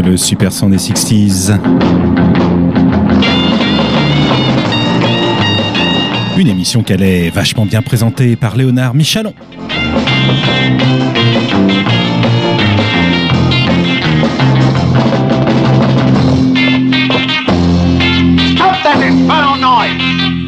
Le super son des 60s. Une émission qu'elle est vachement bien présentée par Léonard Michalon. Stop that infernal noise!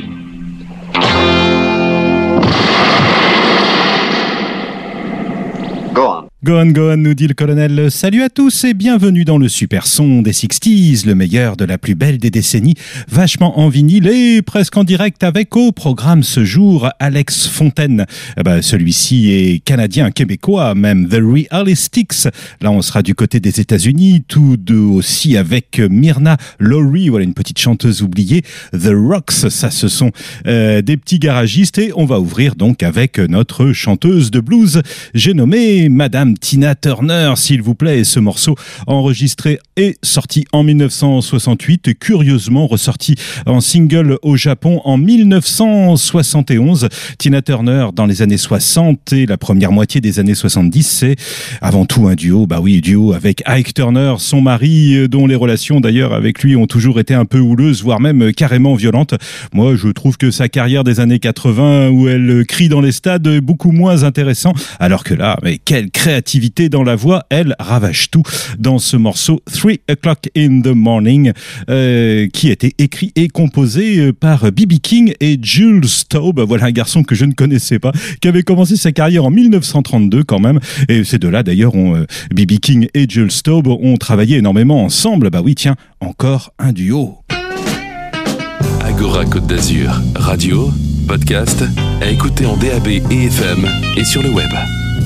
Go on, nous dit le colonel. Salut à tous et bienvenue dans le super son des 60s, le meilleur de la plus belle des décennies, vachement en vinyle et presque en direct avec au programme ce jour Alex Fontaine. Celui-ci est canadien, québécois, même The Realistics. Là, on sera du côté des États-Unis, tous deux aussi avec Myrna Lory, voilà une petite chanteuse oubliée. The Rocks, ça ce sont des petits garagistes et on va ouvrir donc avec notre chanteuse de blues. J'ai nommé Madame Tina Turner, s'il vous plaît, et ce morceau enregistré et sorti en 1968 et curieusement ressorti en single au Japon en 1971. Tina Turner dans les années 60 et la première moitié des années 70, c'est avant tout un duo, duo avec Ike Turner, son mari, dont les relations d'ailleurs avec lui ont toujours été un peu houleuses, voire même carrément violentes. Moi, je trouve que sa carrière des années 80 où elle crie dans les stades est beaucoup moins intéressant, alors que là, mais quelle créativité dans la voix, elle ravage tout dans ce morceau 3 o'clock in the morning qui a été écrit et composé par B.B. King et Jules Staub. Voilà un garçon que je ne connaissais pas, qui avait commencé sa carrière en 1932 quand même, et ces deux-là d'ailleurs, B.B. King et Jules Staub ont travaillé énormément ensemble. Oui tiens, encore un duo. Agora Côte d'Azur, radio, podcast, à écouter en DAB et FM et sur le web.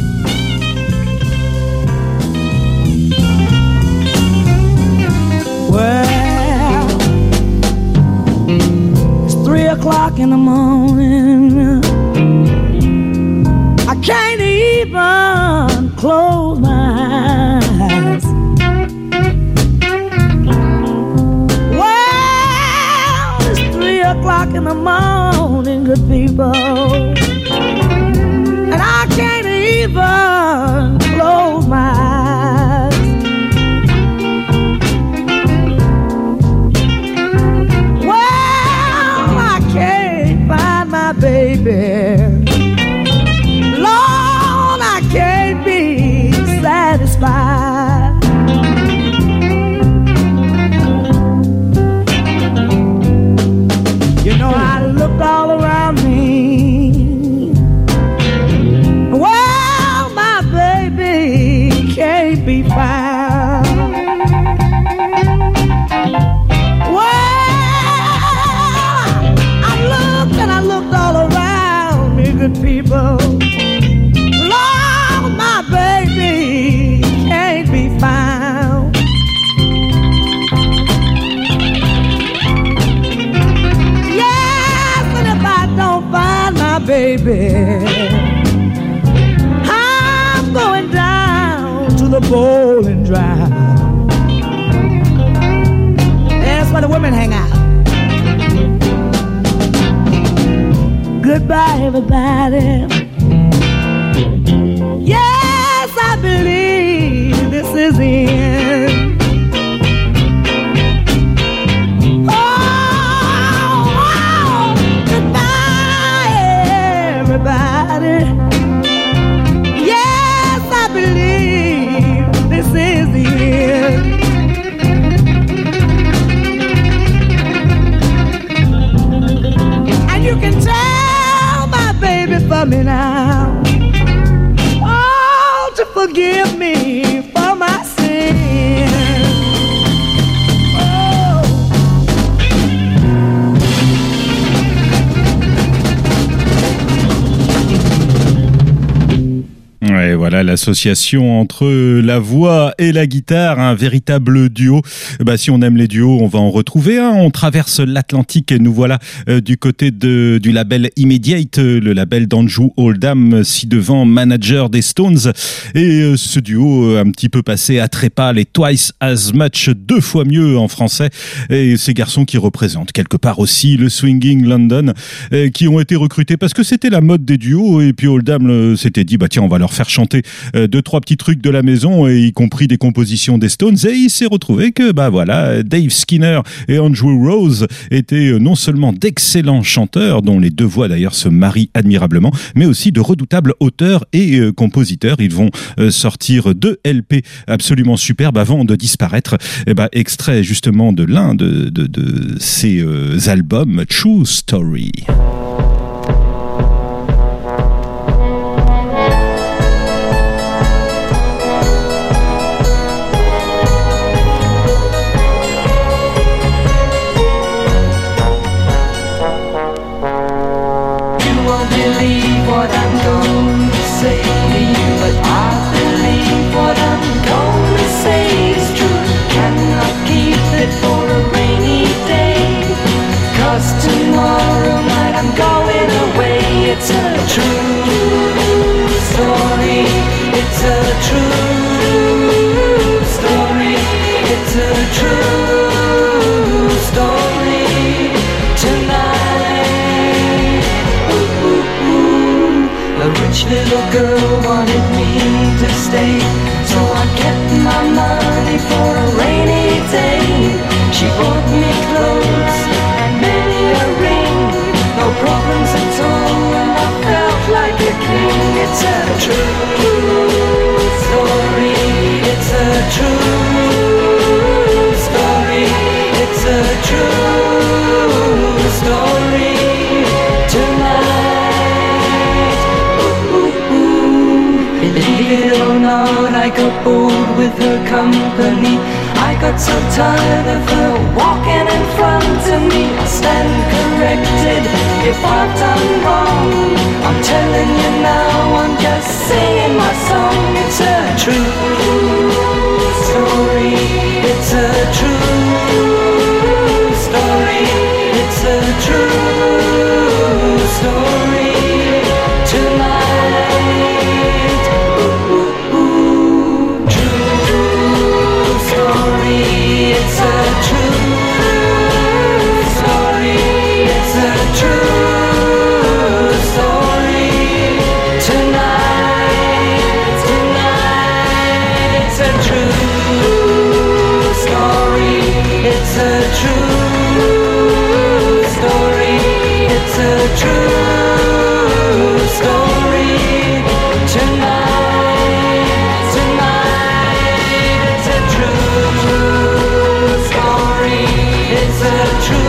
Well, it's 3 o'clock in the morning. I can't even close my eyes. Well, it's 3 o'clock in the morning, good people, and I can't even close my eyes. Baby, Lord, I can't be satisfied. You know, I looked all around me. Well, my baby can't be found. Good people, Lord, my baby can't be found. Yes, and if I don't find my baby, I'm going down to the bowling drive. That's where the women hang out. Goodbye, everybody. Yes, I believe this is the end. Oh, goodbye, everybody. Yes, I believe this is the end. And you can tell baby for me now, oh, to forgive me for my sin. Ouais, voilà l'association entre la voix et la guitare, un véritable duo. Si on aime les duos, on va en retrouver un. On traverse l'Atlantique et nous voilà du côté du label Immediate, le label d'Andrew Oldham, ci-devant manager des Stones. Et ce duo un petit peu passé à trépas, les Twice as Much, 2 fois mieux en français. Et ces garçons qui représentent quelque part aussi le Swinging London, qui ont été recrutés parce que c'était la mode des duos. Et puis Oldham s'était dit, tiens, on va leur faire chanter chanter 2-3 petits trucs de la maison, y compris des compositions des Stones, et il s'est retrouvé que Dave Skinner et Andrew Rose étaient non seulement d'excellents chanteurs, dont les deux voix d'ailleurs se marient admirablement, mais aussi de redoutables auteurs et compositeurs. Ils vont sortir 2 LP absolument superbes avant de disparaître. Extrait justement de l'un de ces albums, True Story. It's a true story. It's a true story. It's a true story. Tonight, ooh, ooh, ooh. A rich little girl wanted me to stay, so I kept my money for a rainy day. She bought me clothes and many a ring, no problems at all. Like a king, it's a true story. It's a true story. It's a true story. Tonight, ooh, ooh, ooh. Believe it or not, I got bored with her company. I got so tired of her walking in front of me. I stand corrected if I've done wrong. I'm telling you now, I'm just singing my song. It's a true story. It's a true story. It's a true story. Tonight, ooh, ooh, ooh. True story. It's a true story. It's a true story. Tonight, it's a true story. It's a true story. It's a true story. Tonight, it's a true story. It's a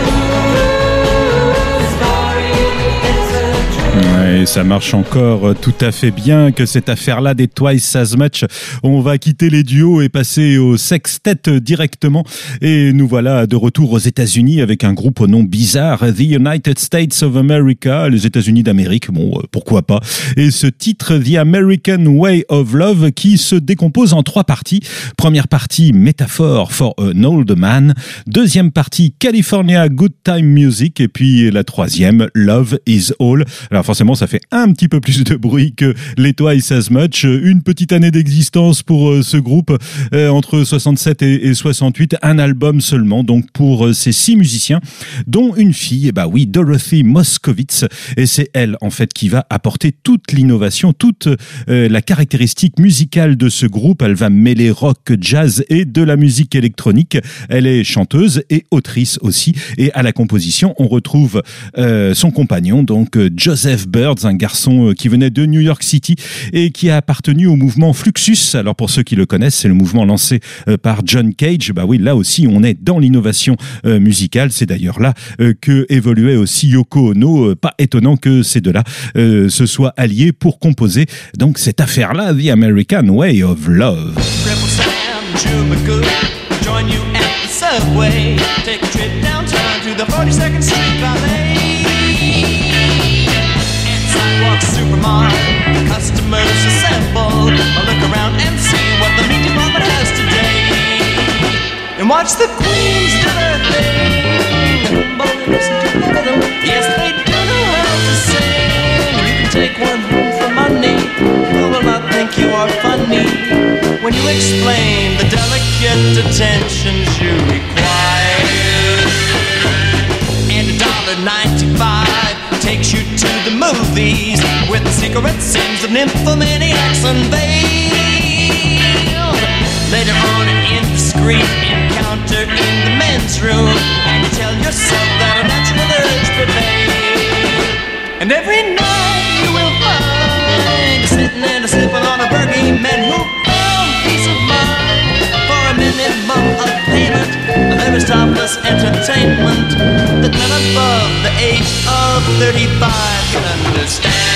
true story. It's a true. Et ça marche encore tout à fait bien que cette affaire-là des Twice as Much. On va quitter les duos et passer au sextet directement. Et nous voilà de retour aux États-Unis avec un groupe au nom bizarre, The United States of America, les États-Unis d'Amérique. Bon, pourquoi pas. Et ce titre, The American Way of Love, qui se décompose en 3 parties. Première partie, Metaphor for an Old Man. Deuxième partie, California Good Time Music. Et puis la troisième, Love is All. Alors forcément, ça fait un petit peu plus de bruit que les Twice as Much. Une petite année d'existence pour ce groupe, entre 67 et 68, un album seulement, donc pour ces 6 musiciens, dont une fille, Dorothy Moskowitz, et c'est elle en fait qui va apporter toute l'innovation, toute la caractéristique musicale de ce groupe. Elle va mêler rock, jazz et de la musique électronique. Elle est chanteuse et autrice aussi, et à la composition on retrouve son compagnon, donc Joseph Birds, un garçon qui venait de New York City et qui a appartenu au mouvement Fluxus. Alors pour ceux qui le connaissent, c'est le mouvement lancé par John Cage. Oui, là aussi on est dans l'innovation musicale. C'est d'ailleurs là que évoluait aussi Yoko Ono. Pas étonnant que ces deux-là se soient alliés pour composer donc cette affaire-là, The American Way of Love. Join you at the subway. Take a trip downtown to the 42nd Street Ballet. And sidewalk supermart, customers assemble. I'll look around and see what the meat department has today. And watch the queens do their thing. But listen to the rhythm. Yes, they do know how to sing. You can take one home for money. Who will not think you are funny when you explain the delicate attentions you require. And $1.95 takes you to the movies with the secret scenes of nymphomaniacs unveiled. Later on, an indiscreet encounter in the men's room, and you tell yourself that a natural urge prevails. And every night you will find sitting and slipping on a boogeyman who found peace of mind for a minimum of payment. There is topless entertainment that none above the age of 35 can understand.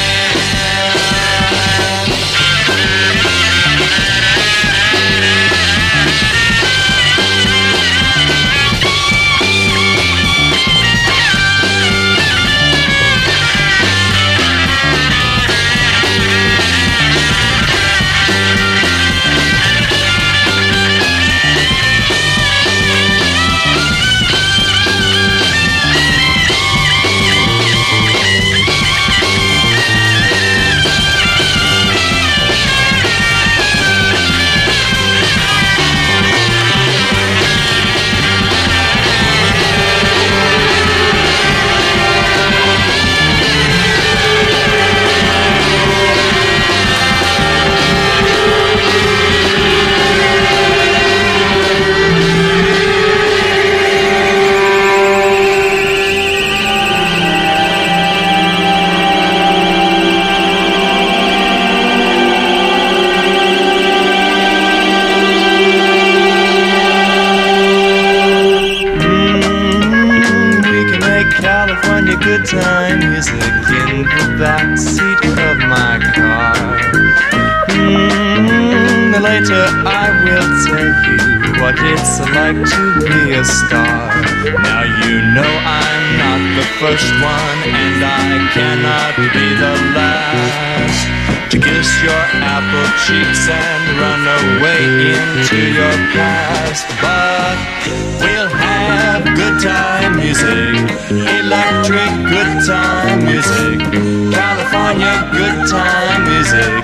Good time music in the backseat of my car. Later I will tell you what it's like to be a star. Now you know I'm not the first one, and I cannot be the last to kiss your apple cheeks and run away into your past. But we'll have good time music, electric good time music, California good time music.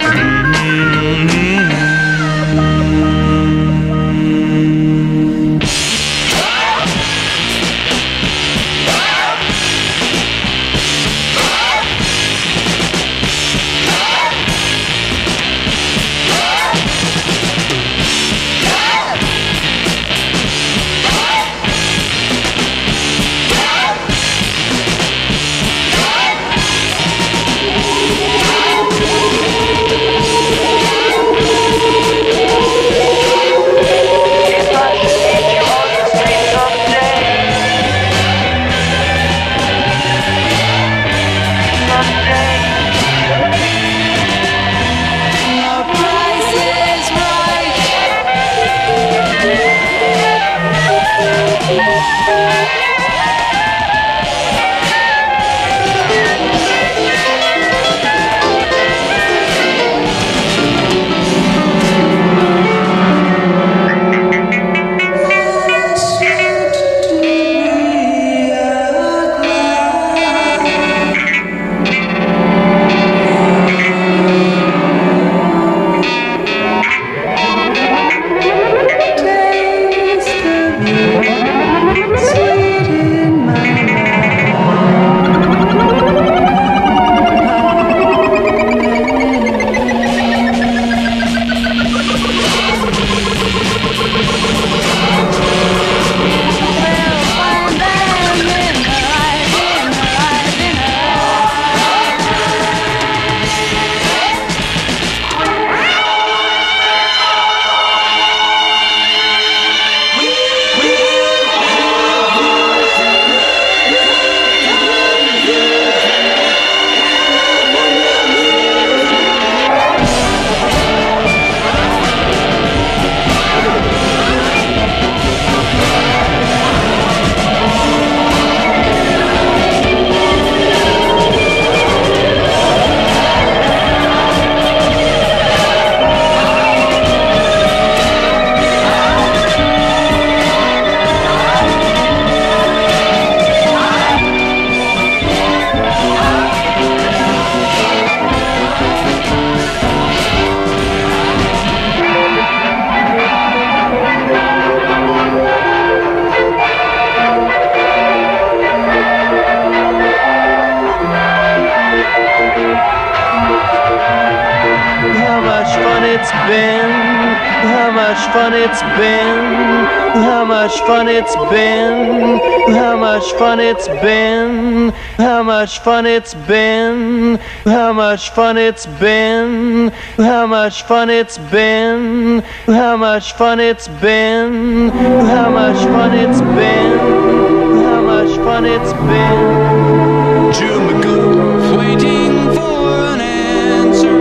much fun it's been, how much fun it's been, how much fun it's been, how much fun it's been, how much fun it's been, how much fun it's been, how much fun it's been, how much fun it's been, how much fun it's been. Drew McGough, waiting for an answer.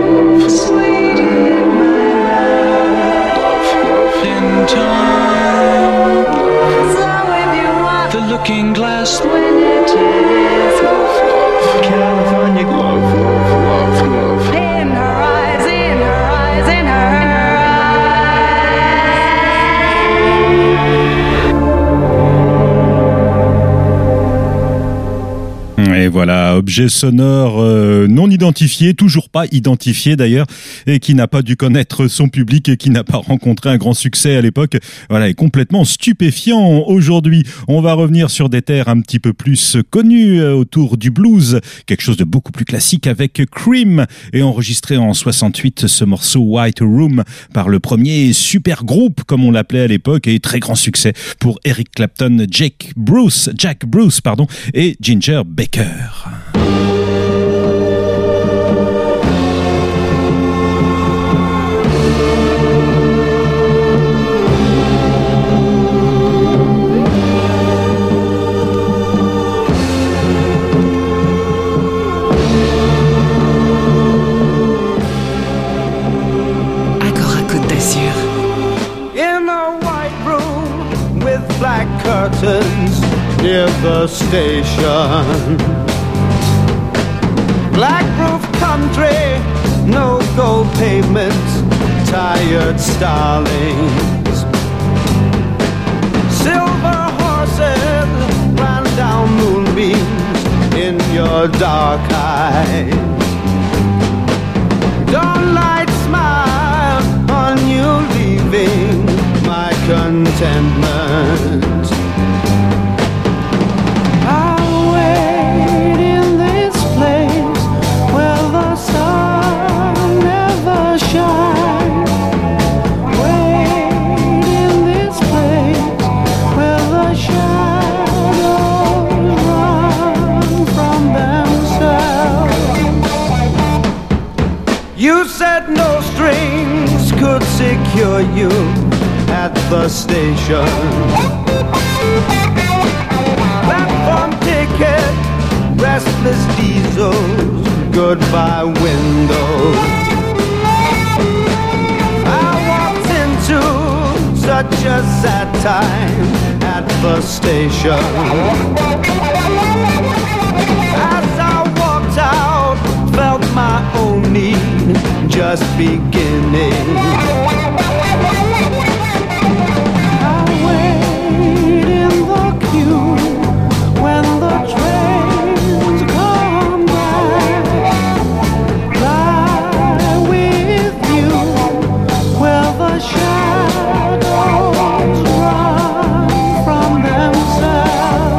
In time, the looking glass when it is California love. In her eyes, in her eyes, in her Et voilà, objet sonore non identifié, toujours pas identifié d'ailleurs, et qui n'a pas dû connaître son public et qui n'a pas rencontré un grand succès à l'époque. Voilà, est complètement stupéfiant. Aujourd'hui, on va revenir sur des terres un petit peu plus connues autour du blues, quelque chose de beaucoup plus classique avec Cream, et enregistré en 68 ce morceau White Room par le premier super groupe, comme on l'appelait à l'époque, et très grand succès pour Eric Clapton, Jack Bruce, et Ginger Baker. Agora Côte d'Azur. In a white room with black curtains near the station. Black roof country, no gold pavement, tired starlings. Silver horses ran down moonbeams in your dark eyes. Dawnlight smile on you leaving my contentment. I'll wait in this place where the sun never shines. Wait in this place where the shadows run from themselves. You said no strings could secure you at the station. Platform ticket, restless diesels, goodbye windows. I walked into such a sad time at the station. As I walked out, felt my own need just beginning. I wait in the queue when the trains come back. Lie with you where the shadows run from themselves.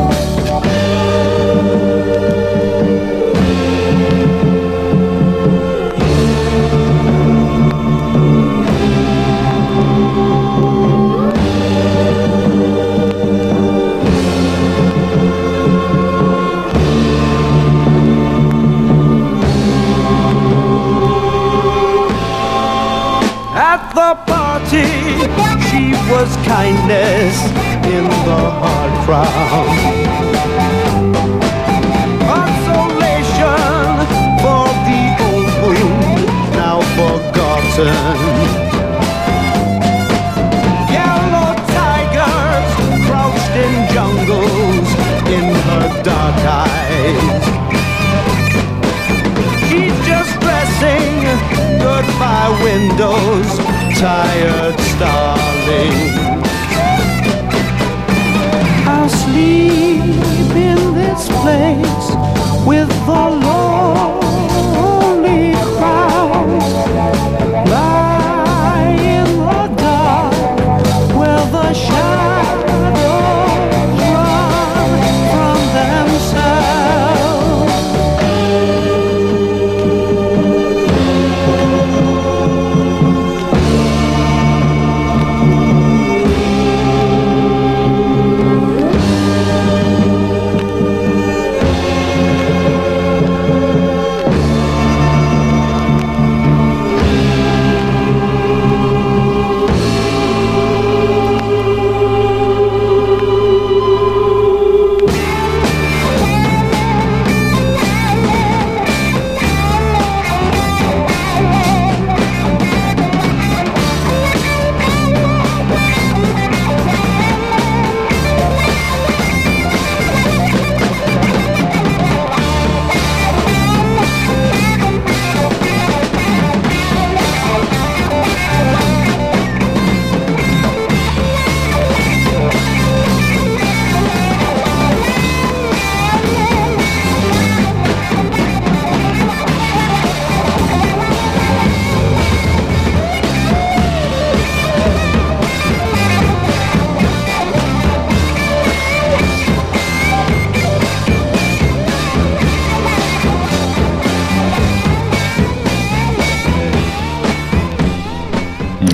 At the party, she was kindness in the hard crowd. Consolation for the old wound, now forgotten. Yellow tigers crouched in jungles in her dark eyes. She's just dressing goodbye windows, tired starling. I'll sleep in this place with the lonely crowd. Lie in the dark where the shadows run from themselves.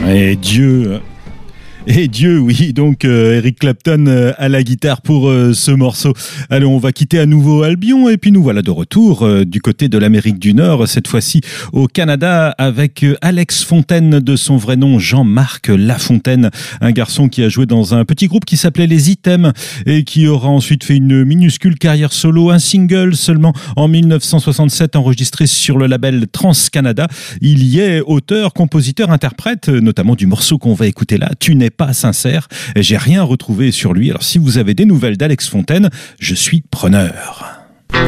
Et Dieu, oui, donc Eric Clapton à la guitare pour ce morceau. Allez, on va quitter à nouveau Albion et puis nous voilà de retour du côté de l'Amérique du Nord, cette fois-ci au Canada avec Alex Fontaine, de son vrai nom Jean-Marc Lafontaine, un garçon qui a joué dans un petit groupe qui s'appelait Les Items et qui aura ensuite fait une minuscule carrière solo, un single seulement en 1967 enregistré sur le label Trans-Canada. Il y est auteur, compositeur, interprète, notamment du morceau qu'on va écouter là, Tu n'es pas sincère. J'ai rien retrouvé sur lui. Alors si vous avez des nouvelles d'Alex Fontaine, je suis preneur. Ne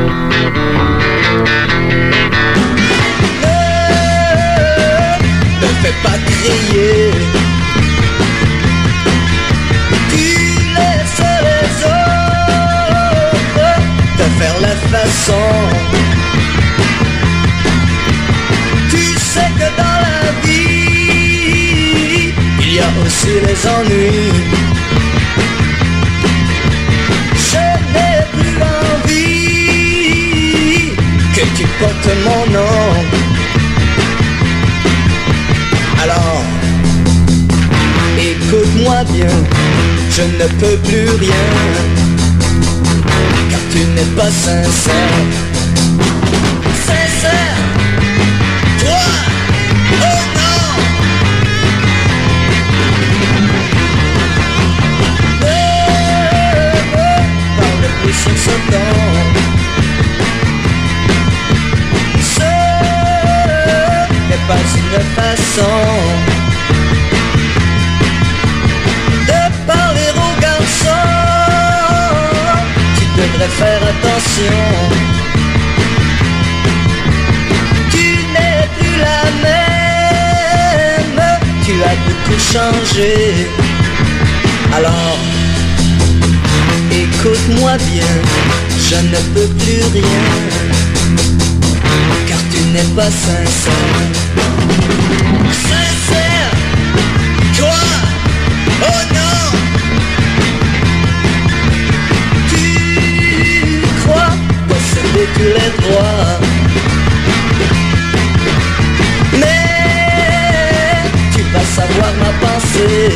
fais pas crier. Tu laisses les autres te faire la façon. Tu sais que dans la vie il y a aussi les ennuis. Je n'ai plus envie que tu portes mon nom. Alors, écoute-moi bien, je ne peux plus rien, car tu n'es pas sincère. Sincère, toi, oh non. Parle plus sur ce temps. Ce n'est pas une façon de parler aux garçons. Tu devrais faire attention. Tu n'es plus la même, tu as beaucoup changé. Alors, écoute-moi bien, je ne peux plus rien, car tu n'es pas sincère. Sincère, toi, oh non. Tu crois posséder tous les droits, mais tu vas savoir ma pensée.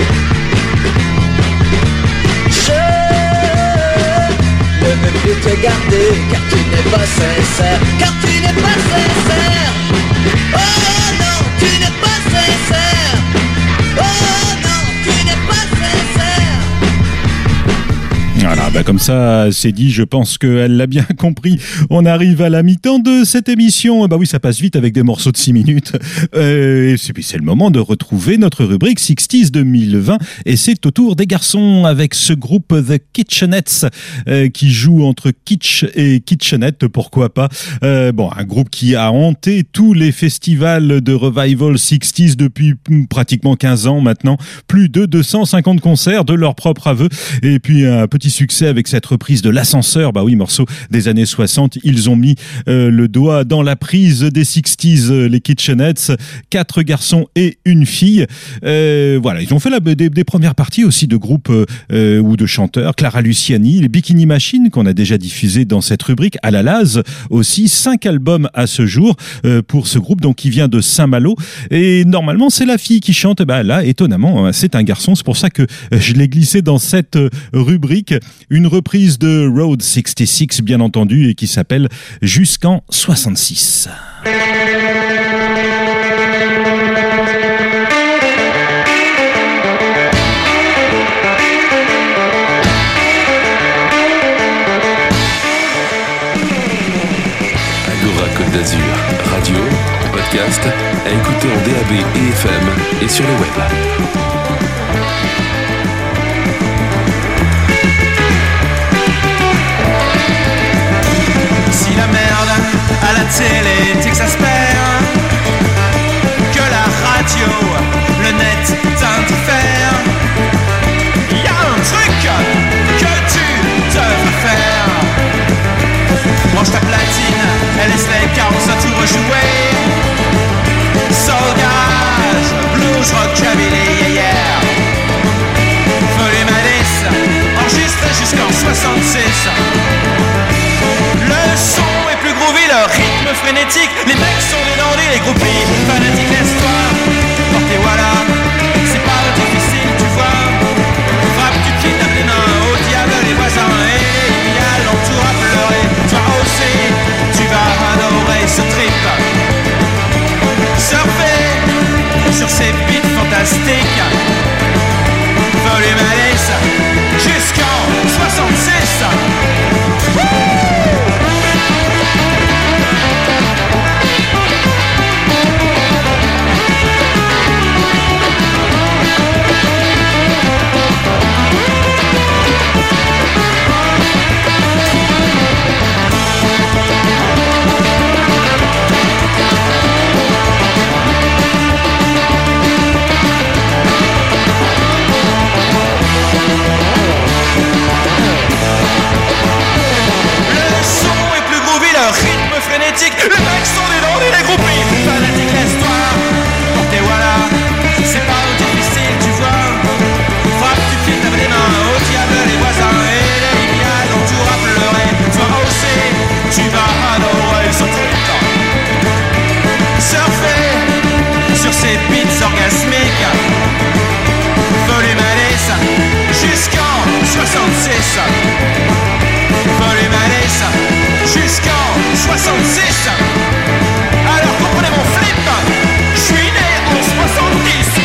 Je ne veux plus te garder, car tu n'es pas sincère, car tu n'es pas sincère. Oh non, tu n'es pas sincère. Oh non, tu n'es pas sincère. Voilà, bah comme ça, c'est dit, je pense qu'elle l'a bien compris. On arrive à la mi-temps de cette émission. Bah oui, ça passe vite avec des morceaux de 6 minutes. Et puis c'est le moment de retrouver notre rubrique 60s 2020. Et c'est au tour des garçons avec ce groupe The Kitchenettes qui joue entre kitsch et kitchenette, pourquoi pas. Bon, un groupe qui a hanté tous les festivals de revival 60s depuis pratiquement 15 ans maintenant. Plus de 250 concerts de leur propre aveu. Et puis un petit succès avec cette reprise de L'Ascenseur, bah oui, morceau des années 60. Ils ont mis le doigt dans la prise des 60s, les Kitchenettes, 4 garçons et une fille. Voilà, ils ont fait des premières parties aussi de groupes ou de chanteurs. Clara Luciani, les Bikini Machine qu'on a déjà diffusé dans cette rubrique, à la Laz aussi, 5 albums à ce jour pour ce groupe donc qui vient de Saint-Malo. Et normalement c'est la fille qui chante. Bah là, étonnamment, c'est un garçon. C'est pour ça que je l'ai glissé dans cette rubrique. Une reprise de Road 66, bien entendu, et qui s'appelle Jusqu'en 66. Agora Côte d'Azur, radio, podcast, à écouter en DAB et FM et sur le web. Si la merde à la télé t'exaspère, que la radio, le net t'indiffère, y a un truc que tu devrais faire. Branche ta platine, elle laisse les carrosses à tout rejouer. Soul garage, blues, rockabilly, yeah yeah. Volume à 10, enregistré jusqu'en 66. Le son est plus groovy, le rythme frénétique. Les mecs sont des dandys, les groupies fanatiques, laisse-toi porter, voilà. orgasmique. Volume Alice jusqu'en 66. Rythme frénétique, les mecs sont des dandys, les groupies fanatiques, laisse-toi porter, voilà. C'est pas difficile, tu vois. Frappe du pied, tape les mains, au diable les voisins et les limiades dont tu auras pleuré. Sois haussé, tu vas adorer ce truc. Surfer sur ces beats orgasmiques. Volume Alice jusqu'en 66. Volume Alice jusqu'en 66. Alors comprenez mon flip, je suis né en 70.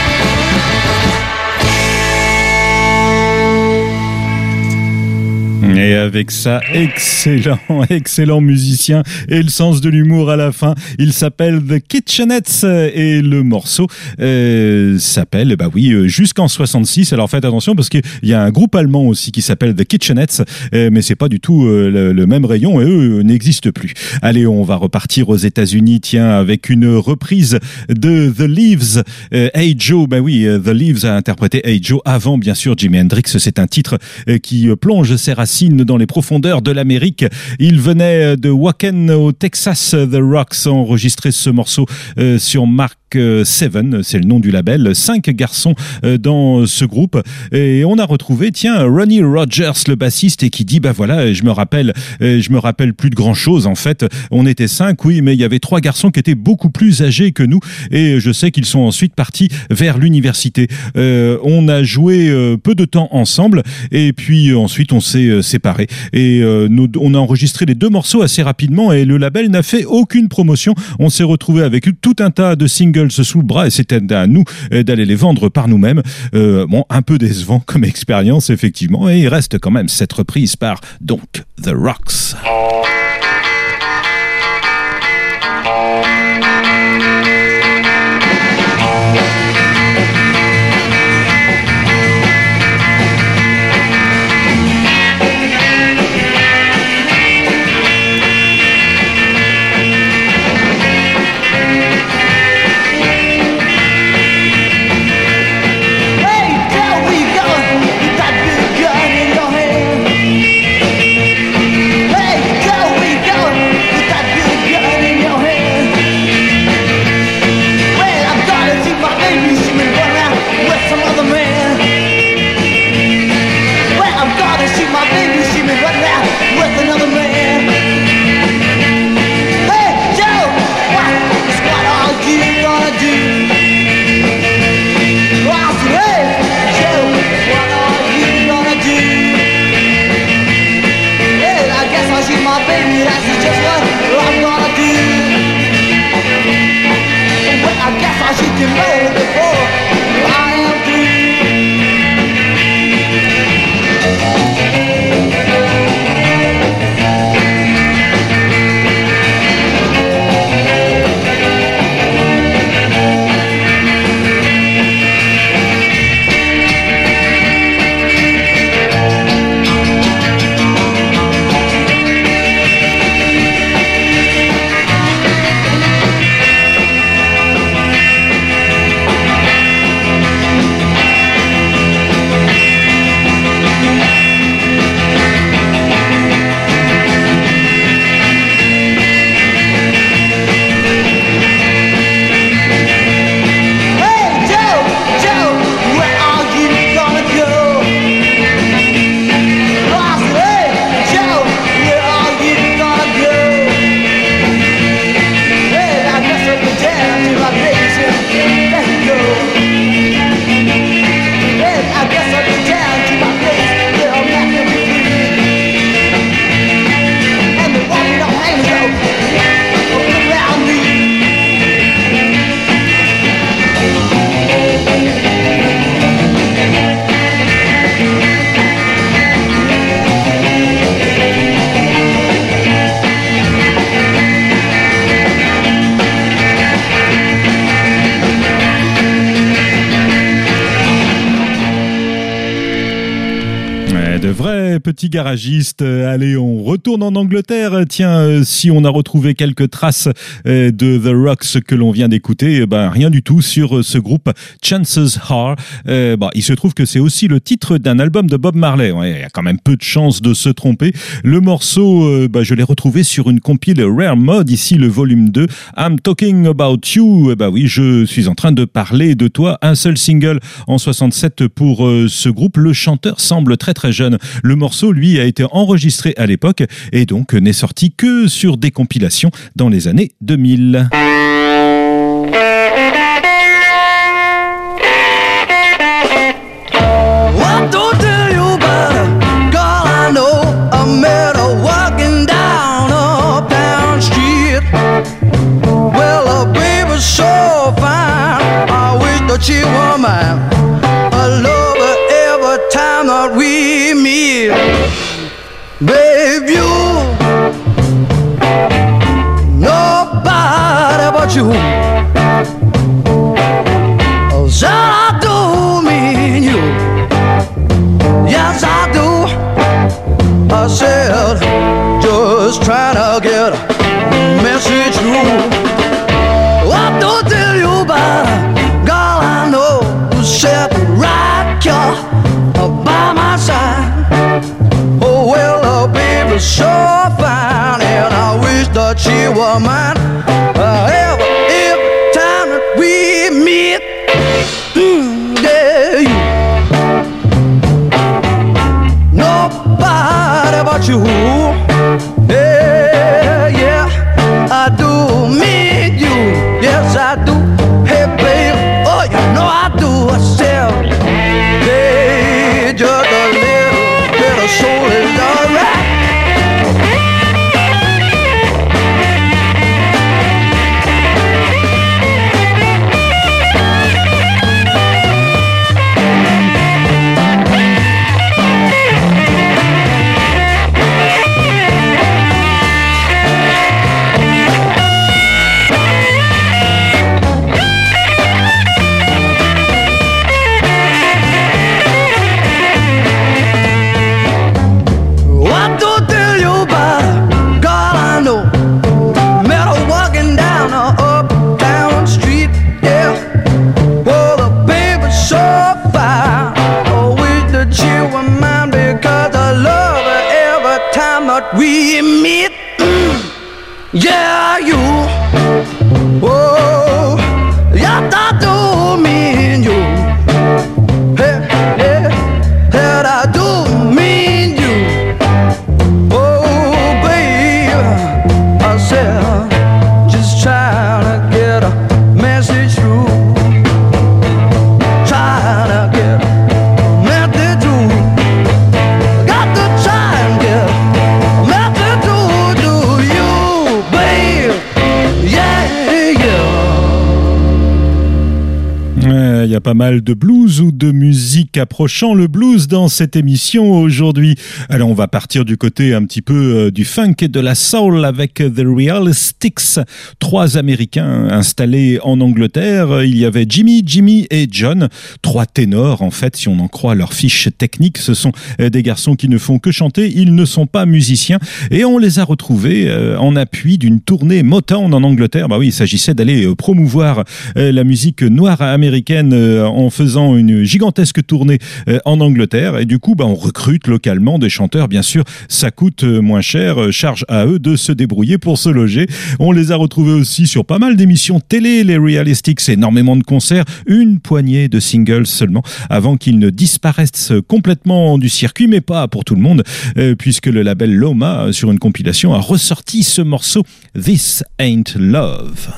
Et avec ça, excellent musicien et le sens de l'humour à la fin. Il s'appelle The Kitchenettes et le morceau s'appelle, jusqu'en 66. Alors faites attention parce qu'il y a un groupe allemand aussi qui s'appelle The Kitchenettes, mais c'est pas du tout le même rayon et eux n'existent plus. Allez, on va repartir aux États-Unis, tiens, avec une reprise de The Leaves. Hey Joe, The Leaves a interprété Hey Joe avant, bien sûr, Jimi Hendrix. C'est un titre qui plonge ses racines dans les profondeurs de l'Amérique. Il venait de Wacken au Texas. The Rocks a enregistré ce morceau sur Mark 7, c'est le nom du label. 5 garçons dans ce groupe et on a retrouvé, Ronnie Rogers, le bassiste, et qui dit je me rappelle plus de grand chose en fait. On était 5, oui, mais il y avait 3 garçons qui étaient beaucoup plus âgés que nous et je sais qu'ils sont ensuite partis vers l'université. On a joué peu de temps ensemble et puis ensuite on s'est séparés et on a enregistré les 2 morceaux assez rapidement et le label n'a fait aucune promotion. On s'est retrouvé avec tout un tas de singles sous le bras et c'était à nous d'aller les vendre par nous-mêmes. Un peu décevant comme expérience effectivement, et il reste quand même cette reprise par donc The Rocks. Hey, girl, we got de vrais petits garagistes. Allez, on retourne en Angleterre. Tiens, si on a retrouvé quelques traces de The Rocks que l'on vient d'écouter, rien du tout sur ce groupe Chances Are. Il se trouve que c'est aussi le titre d'un album de Bob Marley. Ouais, il y a quand même peu de chances de se tromper. Le morceau, je l'ai retrouvé sur une compile Rare Mode, ici le volume 2. I'm Talking About You. Oui, je suis en train de parler de toi. Un seul single en 67 pour ce groupe. Le chanteur semble très très jeune. Le morceau, lui, a été enregistré à l'époque et donc n'est sorti que sur des compilations dans les années 2000. She was mine, I love her every time that we meet. Babe, you, nobody but you. Oh, so I do mean you. Yes, I do. I said, just trying to get a message through. I don't tell you about it. Sit right here by my side. Oh well, baby, so fine, and I wish that she were mine. Every time that we meet, yeah, you. Nobody but you. Yeah, I do mean you. Yes, I do. Hey, baby, oh, you know I do. Hey, just a little bit of soul is alright. We meet, yeah, you. Oh, yeah, I do mean you. Hey, hey, hey, I do mean you. Oh, baby, I said, just trying to get a message through. Trying to get a message through. Got to try and get il y a pas mal de blues ou de musique approchant le blues dans cette émission aujourd'hui. Alors on va partir du côté un petit peu du funk et de la soul avec The Realistics, 3 Américains installés en Angleterre. Il y avait Jimmy et John, 3 ténors en fait, si on en croit leurs fiches techniques. Ce sont des garçons qui ne font que chanter, ils ne sont pas musiciens et on les a retrouvés en appui d'une tournée Motown en Angleterre. Oui, il s'agissait d'aller promouvoir la musique noire américaine en faisant une gigantesque tournée en Angleterre et du coup on recrute localement des chanteurs, bien sûr ça coûte moins cher, charge à eux de se débrouiller pour se loger. On les a retrouvés aussi sur pas mal d'émissions télé, les Realistics, énormément de concerts, une poignée de singles seulement avant qu'ils ne disparaissent complètement du circuit, mais pas pour tout le monde puisque le label Loma sur une compilation a ressorti ce morceau This Ain't Love.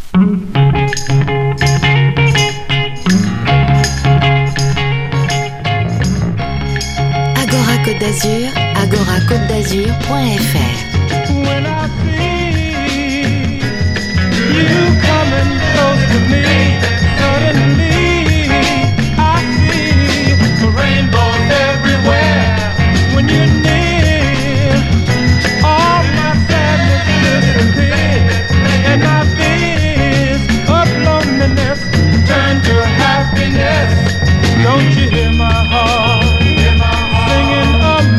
Agora Côte d'Azur, agoracôtedazur.fr. When I see you coming close to me, suddenly I see the rainbows everywhere. When you're near, all my sadness disappears, and my fears of loneliness turn to happiness. Don't you hear my heart singing a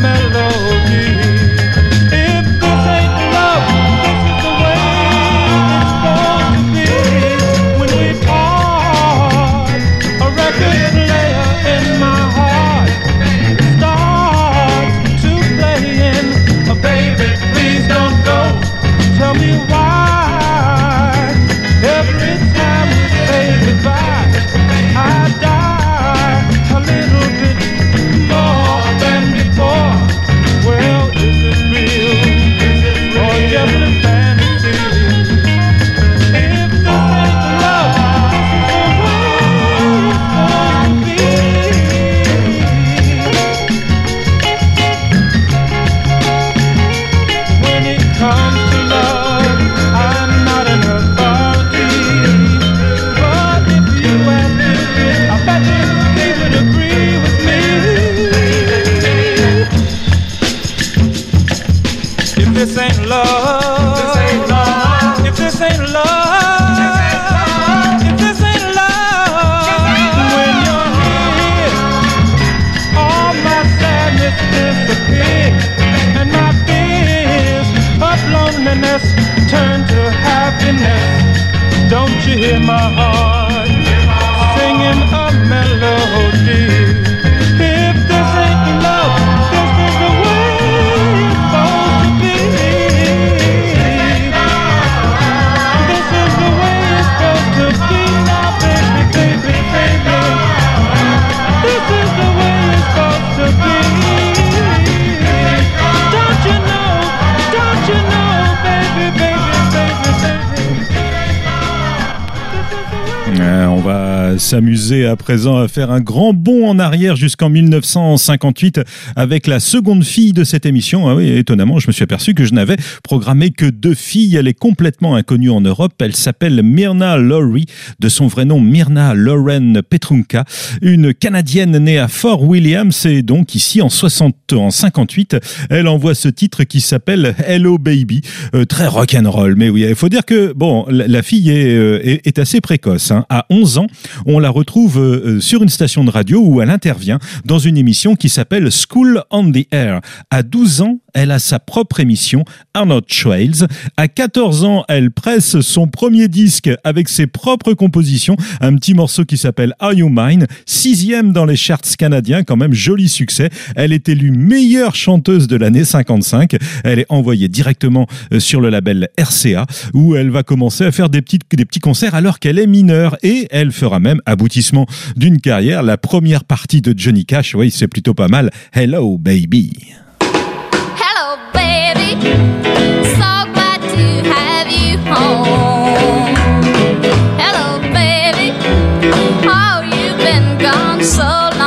va s'amuser à présent à faire un grand bond en arrière jusqu'en 1958 avec la seconde fille de cette émission. Ah oui, étonnamment, je me suis aperçu que je n'avais programmé que 2 filles. Elle est complètement inconnue en Europe. Elle s'appelle Myrna Lowery, de son vrai nom Myrna Lauren Petrunca, une Canadienne née à Fort Williams, et donc ici en 58, elle envoie ce titre qui s'appelle Hello Baby, très rock'n'roll. Mais oui, il faut dire que bon, la fille est assez précoce. Hein. À 11 ans, on la retrouve sur une station de radio où elle intervient dans une émission qui s'appelle School on the Air. À 12 ans, elle a sa propre émission, Arnold Trails. À 14 ans, elle presse son premier disque avec ses propres compositions, un petit morceau qui s'appelle Are You Mine, 6e dans les charts canadiens, quand même joli succès. Elle est élue meilleure chanteuse de l'année 55. Elle est envoyée directement sur le label RCA, où elle va commencer à faire des petits concerts alors qu'elle est mineure, et elle fera même, aboutissement d'une carrière, la première partie de Johnny Cash. Oui, c'est plutôt pas mal. Hello Baby. Hello, baby. So glad to have you home. Hello, baby. Oh, you've been gone so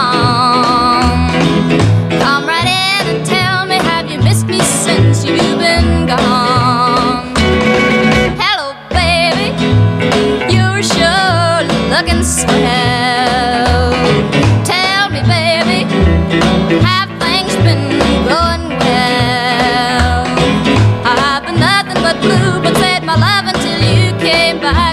long. Come right in and tell me, have you missed me since you've been gone? Hello, baby. You're sure looking swell. Tell me, baby, have things been going well? I've been nothing but blue, but said my love until you came back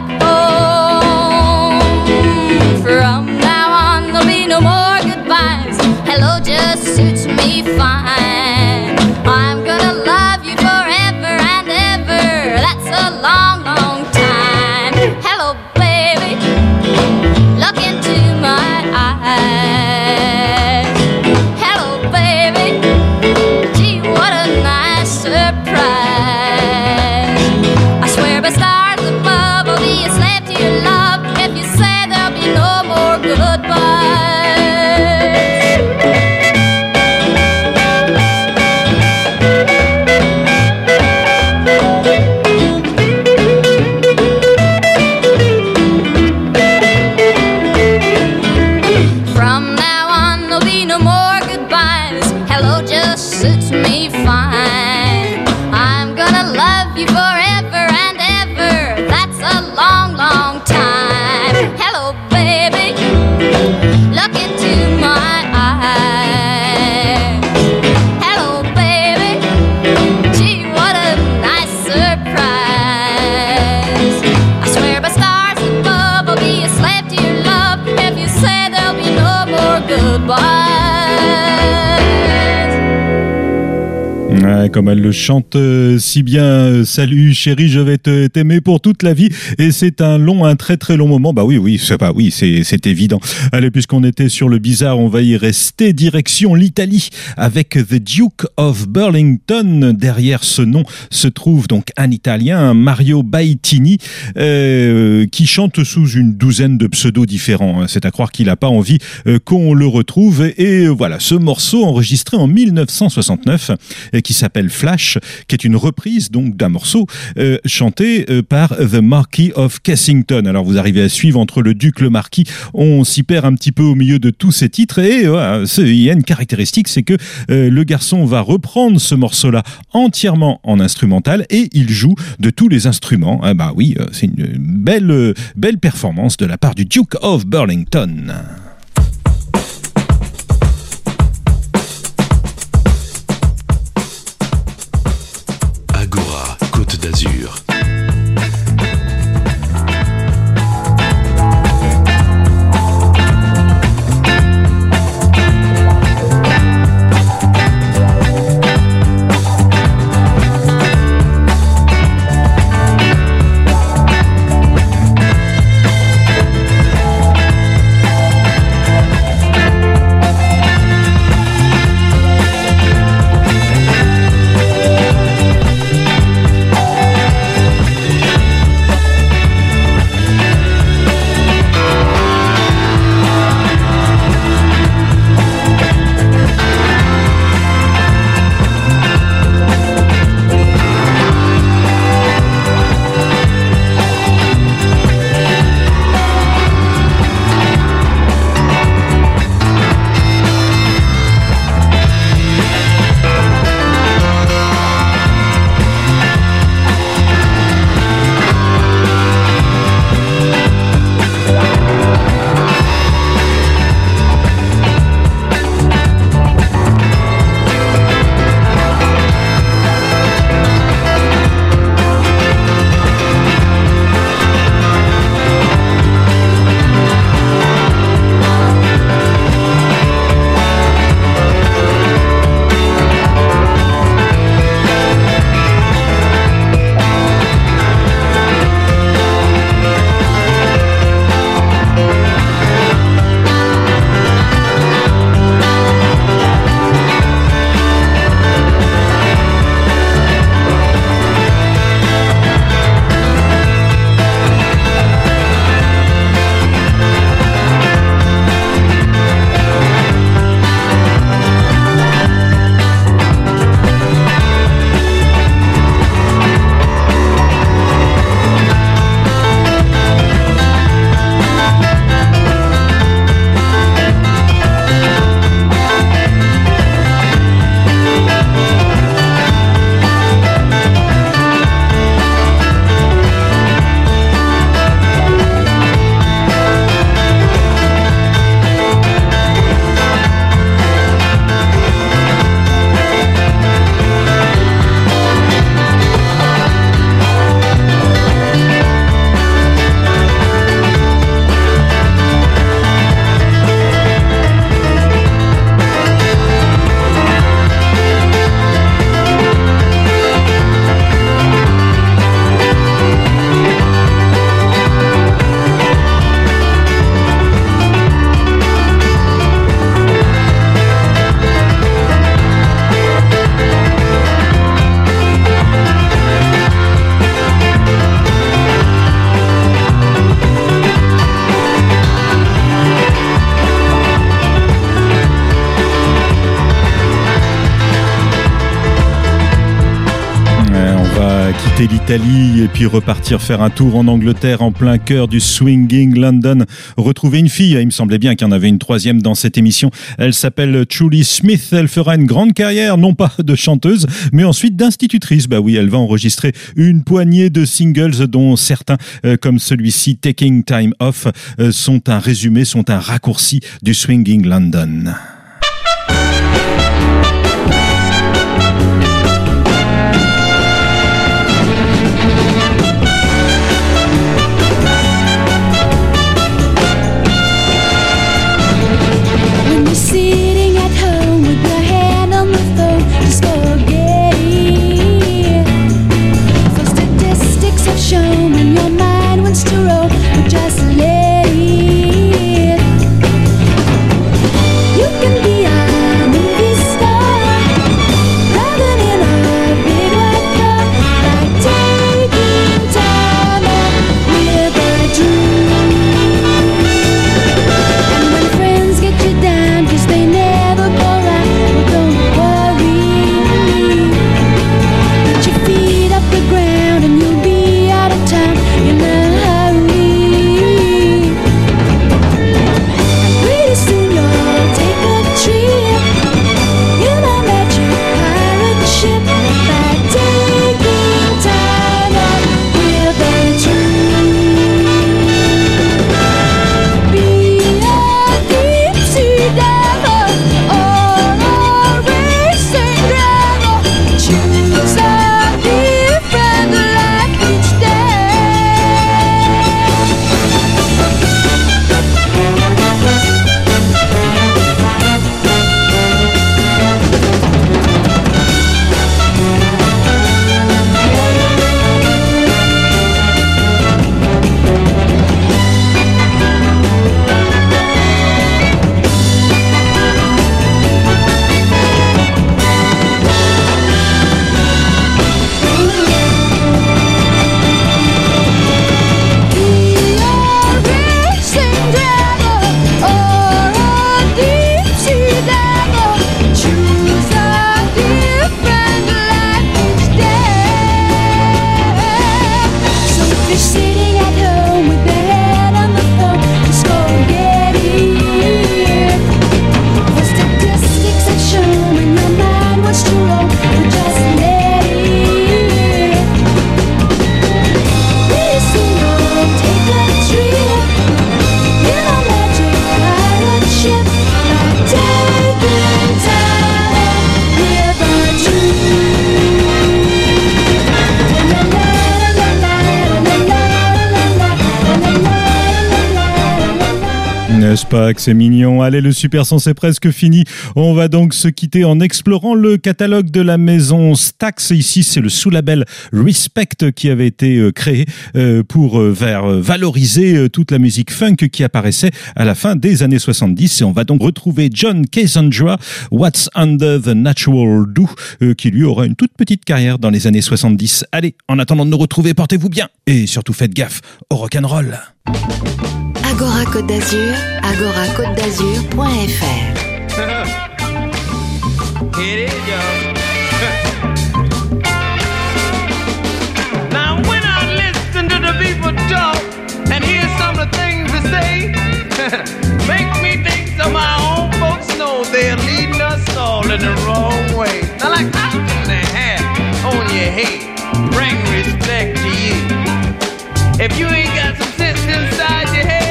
home. From now on, there'll be no more goodbyes. Hello just suits me fine. I'm gonna love you forever and ever. That's a long, long time. Hello, baby, look into my eyes. Hello, baby, gee, what a nice surprise. I swear by stars above, I'll be a slave to your love if you say there'll be no more goodbyes. From now on, there'll be no more goodbyes. Hello just suits me fine. I'm gonna love you forever and ever. That's a long, long time. Hello, baby, look into my eyes. Hello, baby, gee, what a nice surprise. I swear by stars above, I'll be a slave to your love if you say there'll be no more goodbyes. Ouais, comme elle le chante si bien. Salut chérie, je vais t'aimer pour toute la vie. Et c'est un très très long moment. Bah oui, c'est évident. Allez, puisqu'on était sur le bizarre, on va y rester. Direction l'Italie avec The Duke of Burlington. Derrière ce nom se trouve donc un Italien, Mario Baitini, qui chante sous une douzaine de pseudos différents. C'est à croire qu'il n'a pas envie qu'on le retrouve. Et voilà, ce morceau enregistré en 1969, qui s'appelle Flash, qui est une reprise donc d'un morceau chanté par The Marquis of Kensington. Alors vous arrivez à suivre entre le duc, le marquis, on s'y perd un petit peu au milieu de tous ces titres, et voilà, il y a une caractéristique, c'est que le garçon va reprendre ce morceau-là entièrement en instrumental, et il joue de tous les instruments. Ah bah oui, c'est une belle performance de la part du Duke of Burlington. Agora, Côte d'Azur. quitter l'Italie et puis repartir faire un tour en Angleterre en plein cœur du swinging London. Retrouver une fille, il me semblait bien qu'il y en avait une troisième dans cette émission. Elle s'appelle Truly Smith. Elle fera une grande carrière, non pas de chanteuse, mais ensuite d'institutrice. Bah oui, elle va enregistrer une poignée de singles dont certains, comme celui-ci, Taking Time Off, sont un résumé, sont un raccourci du swinging London. Sitting at home with your hand on the phone, just forget it. So statistics have shown when your mind wants to roll, but just let it. You can be a movie star, driving in a big white car, like taking time off with a dream. And when friends get you down, they never go right, well don't worry. Put your feet off the ground and you'll be out of town in a hurry. And pretty soon you'll take a trip in a magic pirate ship, like taking time off with a dream. Be a deep sea diver or a racing driver, choose a different life each day. Be a racing driver or a deep sea diver, choose a different life each day. So if you're sitting at home with your head on the phone, just forget it. For statistics have shown when your mind wants to roll, but just let it. Pretty soon you'll take a trip in a magic pirate ship, like taking time off with a dream. La la la la la la la la la. N'est-ce pas que c'est mignon? Allez, le Super Son, c'est presque fini. On va donc se quitter en explorant le catalogue de la maison Stax. Ici, c'est le sous-label Respect qui avait été créé pour valoriser toute la musique funk qui apparaissait à la fin des années 70. Et on va donc retrouver John Cassandra, What's Under the Natural Dew, qui lui aura une toute petite carrière dans les années 70. Allez, en attendant de nous retrouver, portez-vous bien. Et surtout, faites gaffe au rock'n'roll. Agora Côte d'Azur, agoracôtedazur.fr. It is, y'all. Now, when I listen to the people talk and hear some of the things they say, make me think some of my own folks know they're leading us all in the wrong way. Now, like how can the hat on your head bring respect to you? If you ain't got some sense inside your head,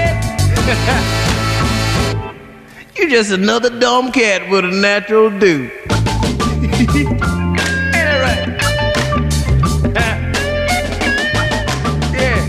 you just another dumb cat with a natural do. Ain't that right? Yeah.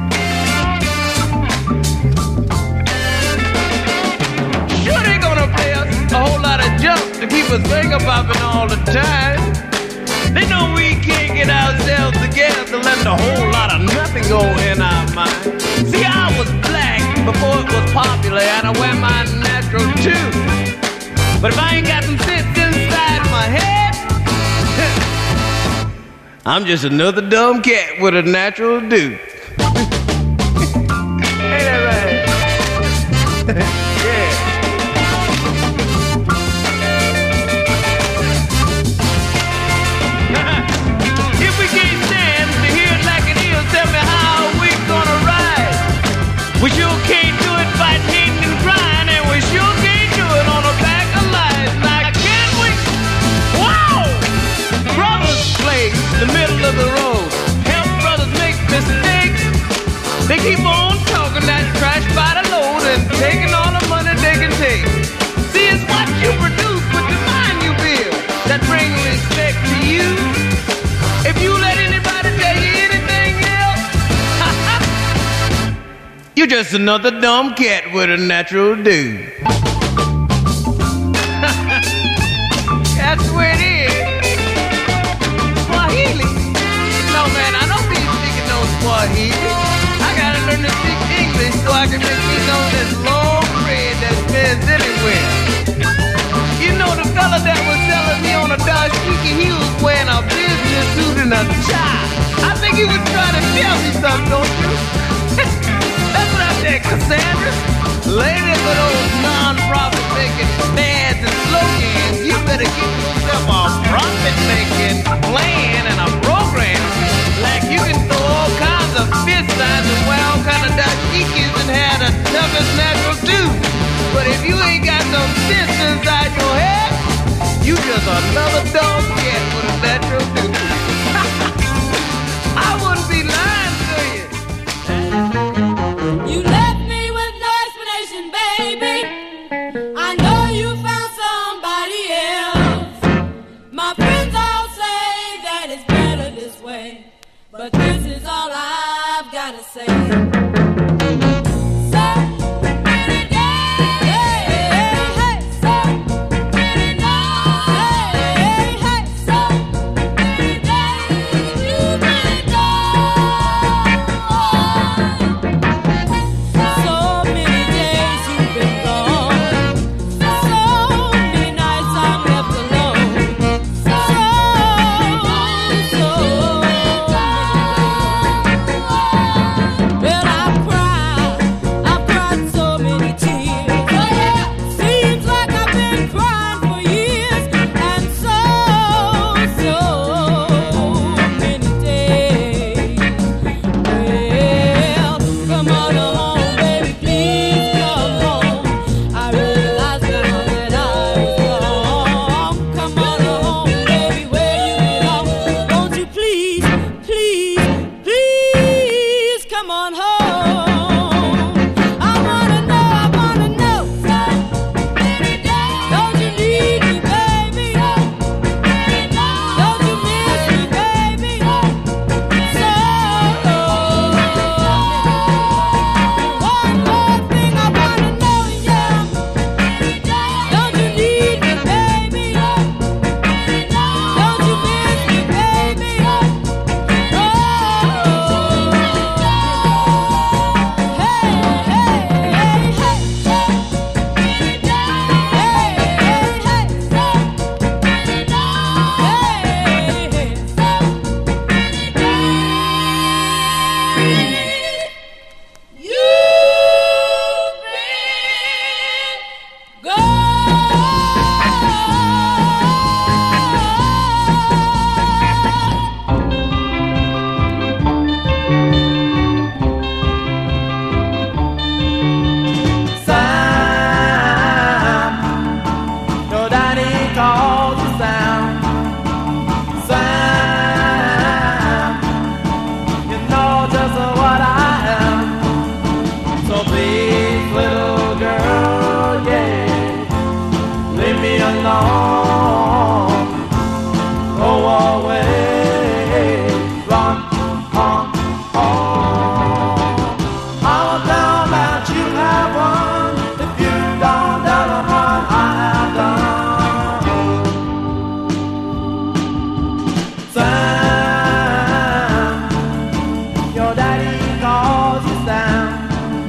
Sure they gonna play us a whole lot of junk to keep us finger popping all the time. They know we can't get ourselves together to let a whole lot of nothing go in our mind. See, I was black before it was popular, and I wear my natural too. But if I ain't got some sense inside my head, I'm just another dumb cat with a natural do. Ain't that right? Yeah. If we can't stand to hear just another dumb cat with a natural do. That's the way it is. Swahili. No, man, I don't be speaking no Swahili. I gotta learn to speak English so I can make me know this long bread that spins anywhere. You know the fella that was selling me on a dashiki, he was wearing a business suit and a tie. I think he was trying to tell me something, don't you? That's what I said, Cassandra. Lady for those non-profit making fads and slogans, you better get yourself a profit-making plan and a program. Like you can throw all kinds of fist signs and wear all kind of dashikis and have the toughest natural too. But if you ain't got no sense inside your head, you just another dog cat with a natural too. I wouldn't be lying to you. You left me with no explanation, baby. I know you found somebody else. My friends all say that it's better this way, but this is all I've gotta say.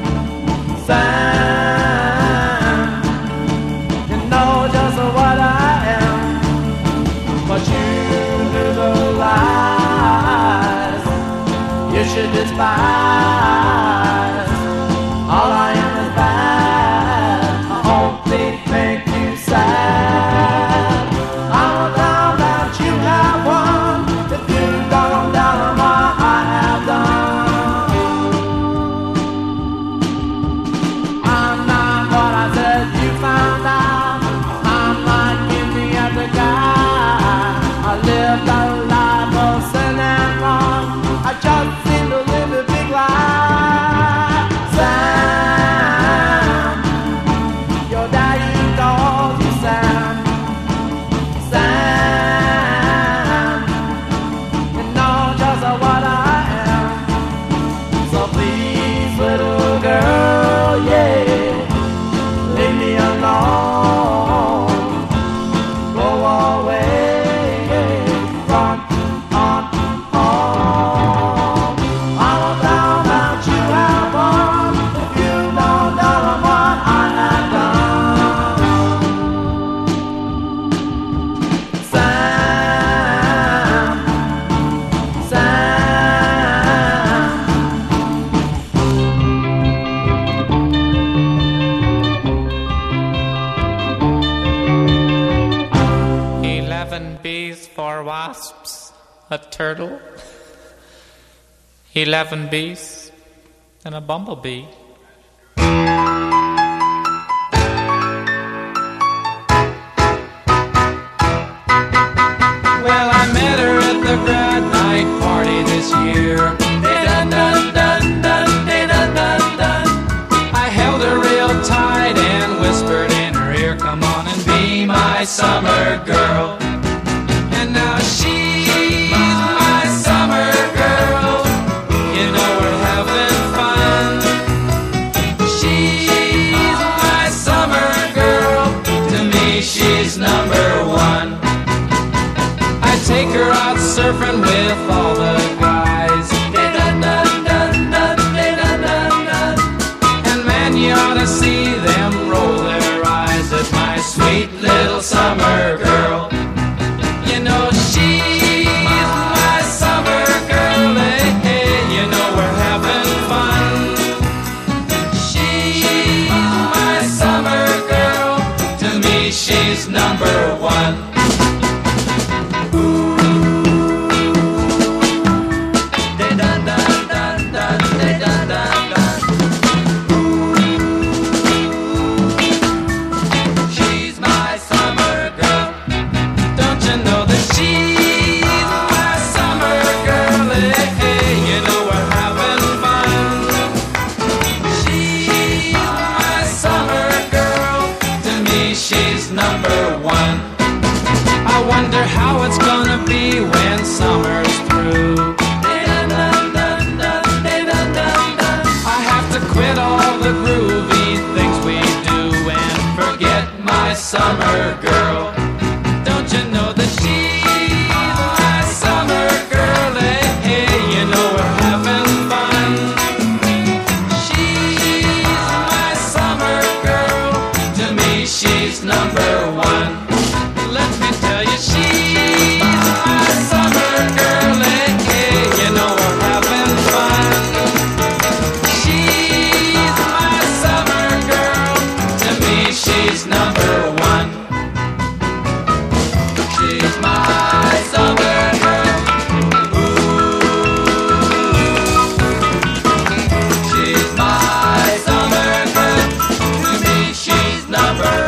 What I 11 bees, 4 wasps, a turtle, 11 bees, and a bumblebee. Well, I met her at the grad night party this year. Dun-dun-dun-dun-dun-dun-dun. I held her real tight and whispered in her ear, come on and be my summer girl. And now she's my summer girl. You know we're having fun. She's my summer girl. To me she's number one. I take her out surfing with all the guys. Dun-dun-dun-dun-dun-dun-dun. And man, you ought to see them roll their eyes at my sweet little summer girl. You know she's my summer girl, hey, hey, you know we're having fun. She's my summer girl, to me she's number one. She's my summer girl. Don't you know that she's my summer girl? Hey, hey, you know we're having fun. She's my summer girl. To me, she's number one. I wonder how it's gonna be when summer's through. I have to quit all the groovy things we do and forget my summer girl. Don't you know that she's my summer girl? Hey, hey, you know we're having fun. She's my summer girl. To me, she's number one. Let me tell you, she's my summer girl. Hey, hey, you know we're having fun. She's my summer girl. To me, she's number one. She's my summer girl. Ooh. She's my summer girl. To me, she's number